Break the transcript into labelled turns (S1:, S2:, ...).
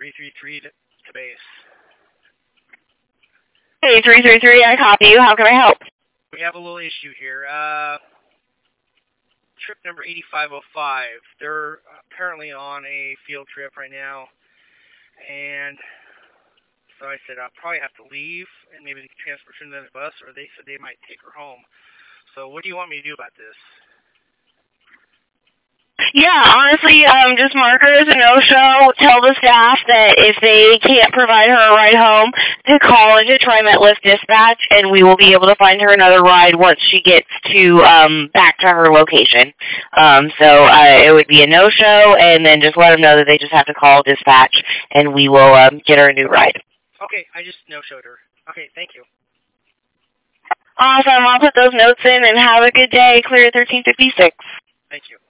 S1: 333 to base.
S2: Hey, 333, I copy you. How can I help?
S1: We have a little issue here. Trip number 8505. They're apparently on a field trip right now, and so I said I'll probably have to leave, and maybe they can transfer to another bus, or they said they might take her home. So what do you want me to do about this?
S2: Yeah, honestly, just mark her as a no-show. Tell the staff that if they can't provide her a ride home, to call into TriMet Lyft Dispatch, and we will be able to find her another ride once she gets to back to her location. So it would be a no-show, and then just let them know that they just have to call dispatch, and we will get her a new ride.
S1: Okay, I just no-showed her. Okay, thank you.
S2: Awesome. I'll put those notes in, and have a good day. Clear 1356.
S1: Thank you.